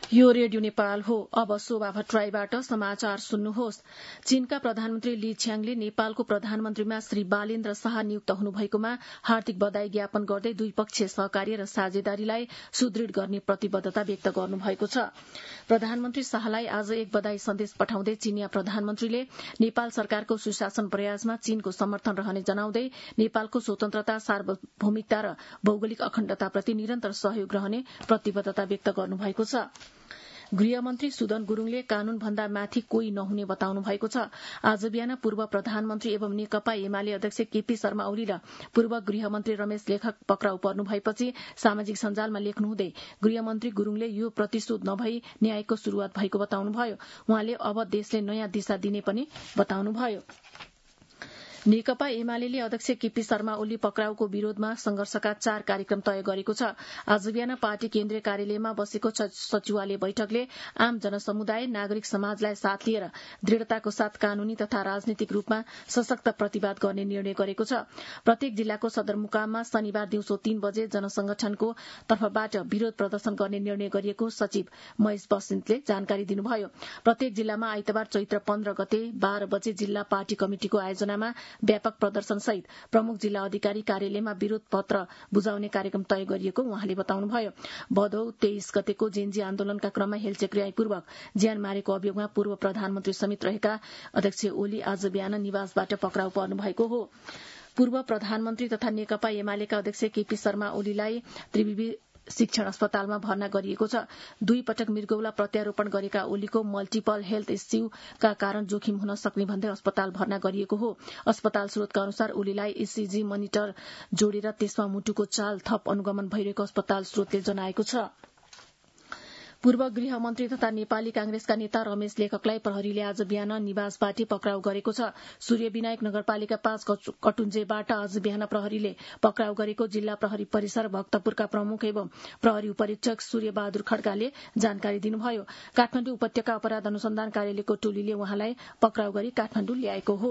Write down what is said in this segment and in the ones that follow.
यो रेडियो नेपाल हो। अब शोभा भट्टराईबाट समाचार सुन्नुहोस्। चीनका प्रधानमन्त्री ली छ्याङले नेपालको प्रधानमन्त्रीमा श्री बालेन्द्र शाह नियुक्त हुनुभएकोमा हार्दिक बधाई ज्ञापन गर्दै द्विपक्षीय सहकार्य र साझेदारीलाई सुदृढ़ गर्ने प्रतिबद्धता व्यक्त गर्नुभएको छ। प्रधानमन्त्री शाहलाई आज एक बधाई सन्देश पठाउँदै चीनिया प्रधानमन्त्रीले नेपाल सरकारको सुशासन प्रयासमा चीनको समर्थन रहने जनाउँदै नेपालको स्वतन्त्रता, सार्वभौमिकता र भौगोलिक अखण्डताप्रति निरन्तर सहयोग रहने प्रतिबद्धता व्यक्त गर्नुभएको छ। गृहमन्त्री सुदन गुरूङले कानून भन्दा माथि कोही नहुने बताउनु भएको छ। आज बिहान पूर्व प्रधानमन्त्री एवं नेकपा एमाले अध्यक्ष केपी शर्मा ओली र पूर्व गृहमन्त्री रमेश लेखक पक्राउ पर्नु भएपछि सामाजिक सञ्जालमा लेख्नुहुँदै गृहमन्त्री गुरूङले यो प्रतिशोध नभई न्यायको शुरूआत भएको बताउनुभयो। उहाँले अब देशले नयाँ दिशा दिने पनि बताउनुभयो। नेकपा एमाले अध्यक्ष केपी शर्मा ओली पक्राउको विरोधमा संघर्षका 4 कार्यक्रम तय गरेको छ। आज बिहान पार्टी केन्द्रीय कार्यालयमा बसेको सचिवालय बैठकले आम जनसमुदाय, नागरिक समाजलाई साथ लिएर दृढ़ताको साथ कानूनी तथा राजनीतिक रूपमा सशक्त प्रतिवाद गर्ने निर्णय गरेको छ। प्रत्येक जिल्लाको सदरमुकाममा शनिबार दिउँसो 3 बजे जनसंगठनको तर्फबाट विरोध प्रदर्शन गर्ने निर्णय गरिएको सचिव महेश बस्नेतले जानकारी दिनुभयो। प्रत्येक जिल्लामा आइतबार चैत्र 15 गते 12 बजे जिल्ला पार्टी कमिटिको आयोजनामा व्यापक प्रदर्शन सहित प्रमुख जिल्ला अधिकारी कार्यालयमा विरोध पत्र बुझाउने कार्यक्रम तय गरिएको उहाँले बताउनुभयो। भदौ 23 गतेको जेन्जी आन्दोलनका क्रममा हेलचेक्र्याईपूर्वक ज्यान मारेको अभियोगमा पूर्व प्रधानमन्त्री समेत रहेका अध्यक्ष ओली आज बिहान निवासबाट पक्राउ पर्नु भएको हो। पूर्व प्रधानमन्त्री तथा नेकपा एमालेका अध्यक्ष केपी शर्मा ओलीलाई त्रिवेणी शिक्षण अस्पतालमा भर्ना गरिएको छ। 2 पटक मृगौला प्रत्यारोपण गरेका ओलीको मल्टिपल हेल्थ इस्यूका कारण जोखिम हुन सक्ने भन्दै अस्पताल भर्ना गरिएको हो। अस्पताल स्रोतका अनुसार ओलीलाई ईसीजी मोनिटर जोडेर त्यसमा मुटुको चाल थप अनुगमन भइरहेको अस्पताल स्रोतले जनाएको छ। पूर्व गृहमन्त्री तथा नेपाली कांग्रेसका नेता रमेश लेखकलाई प्रहरीले आज बिहान निवासबाट पक्राउ गरेको छ। सूर्यविनायक नगरपालिका 5 कटुञ्जेबाट आज बिहान प्रहरीले पक्राउ गरेको जिल्ला प्रहरी परिसर भक्तपुरका प्रमुख एवं प्रहरी उपरीक्षक सूर्यबहादुर खड्काले जानकारी दिनुभयो। काठमाडौँ उपत्यका अपराध अनुसन्धान कार्यालयको टोलीले उहाँलाई पक्राउ गरी काठमाडौँ ल्याएको हो।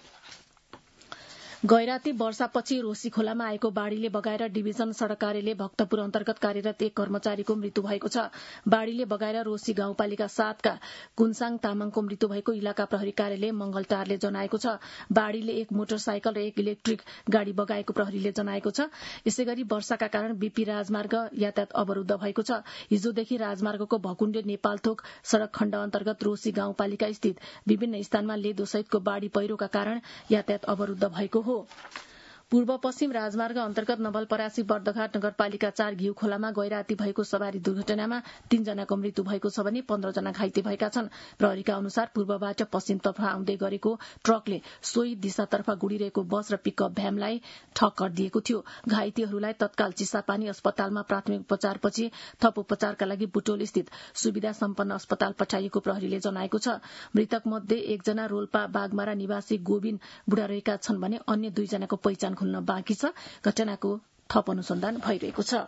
गैराती वर्षापछि रोशी खोलामा आएको बाढ़ीले बगाएर डिभिजन सड़क कार्यालय भक्तपुर अन्तर्गत कार्यरत एक कर्मचारीको मृत्यु भएको छ। बाढ़ीले बगाएर रोशी गाउँपालिका 7 का कुनसाङ तामाङको मृत्यु भएको इलाका प्रहरी कार्यालय मंगलटारले जनाएको छ। बाढ़ीले एक मोटरसाइकल र एक इलेक्ट्रिक गाड़ी बगाएको प्रहरीले जनाएको छ। यसैगरी वर्षाका कारण बीपी राजमार्ग यातायात अवरूद्ध भएको छ। हिजोदेखि राजमार्गको भकुण्डे नेपालथोक सड़क खण्ड अन्तर्गत रोशी गाउँपालिका स्थित विभिन्न स्थानमा लेदो सहितको बाढ़ी पहिरोका कारण यातायात अवरूद्ध भएको हो। पूर्व पश्चिम राजमार्ग अन्तर्गत नवलपरासी बर्दघाट नगरपालिका 4 घिउ खोलामा गैराती भएको सवारी दुर्घटनामा 3 जनाको मृत्यु भएको छ भने 15 जना घाइते भएका छन्। प्रहरीका अनुसार पूर्वबाट पश्चिमतर्फ आउँदै गरेको ट्रकले सोही दिशातर्फ गुडिरहेको बस र पिकअप भ्यानलाई ठक्कर दिएको थियो। घाइतेहरूलाई तत्काल चिसापानी अस्पतालमा प्राथमिक उपचारपछि थप उपचारका लागि बुटोल स्थित सुविधा सम्पन्न अस्पताल पठाइएको प्रहरीले जनाएको छ। मृतक मध्ये 1 जना रोल्पा बागमारा निवासी गोविन्द बुढा रहेका छन् भने अन्य 2 जनाको पहिचान खुल्न बाँकी छ। घटनाको थप अनुसन्धान भइरहेको छ।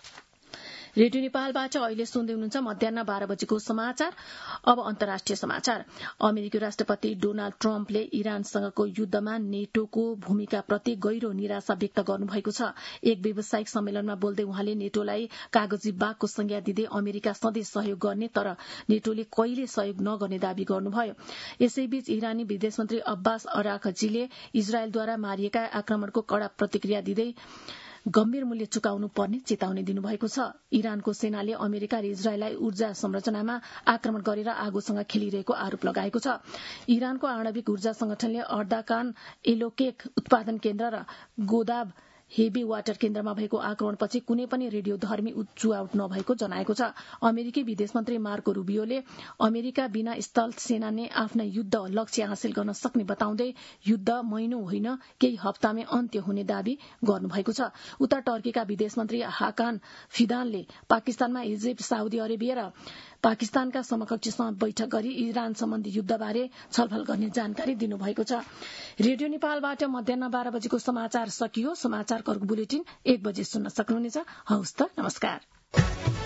रेडियो नेपालबाट अहिले सुन्दै हुनुहुन्छ मध्याह्न 12 बजेको समाचार। अब अन्तर्राष्ट्रिय समाचार। अमेरिकी राष्ट्रपति डोनाल्ड ट्रम्पले इरानसँगको युद्धमा नेटोको भूमिकाप्रति गहिरो निराशा व्यक्त गर्नुभएको छ। एक व्यावसायिक सम्मेलनमा बोल्दै उहाँले नेटोलाई कागजी बाघको संज्ञा दिँदै अमेरिका सधैँ सहयोग गर्ने तर नेटोले कहिले सहयोग नगर्ने दावी गर्नुभयो। यसैबीच इरानी विदेश मन्त्री अब्बास अराघचीले इजरायलद्वारा मारिएका आक्रमणको कड़ा प्रतिक्रिया दिँदै गम्भीर मूल्य चुकाउनु पर्ने चेतावनी दिनुभएको छ। इरानको सेनाले अमेरिका र इजरायललाई ऊर्जा संरचनामा आक्रमण गरेर आगोसँग खेलिरहेको आरोप लगाएको छ। इरानको आणविक ऊर्जा संगठनले अर्दाकान एलोकेक उत्पादन केन्द्र र गोदाब हेभी वाटर केन्द्रमा भएको आक्रमणपछि कुनै पनि रेडियोधर्मी चुआउट नभएको जनाएको छ। अमेरिकी विदेश मन्त्री मार्को रूबियोले अमेरिका बिना स्थल सेना नै आफ्ना युद्ध लक्ष्य हासिल गर्न सक्ने बताउँदै युद्ध महिनौं होइन केही हप्तामै अन्त्य हुने दावी गर्नुभएको छ। उता टर्कीका विदेश मन्त्री हाकान फिदानले पाकिस्तानमा इजिप्ट, साउदी अरेबिया र पाकिस्तानका समकक्षसँग बैठक गरी इरान सम्बन्धी युद्धबारे छलफल गर्ने जानकारी दिनुभएको छ। रेडियो नेपालबाट मध्याह्न 12 बजेको समाचार सकियो। समाचारको बुलेटिन 1 बजे सुन्न सक्नुहुनेछ। हवस् त, नमस्कार।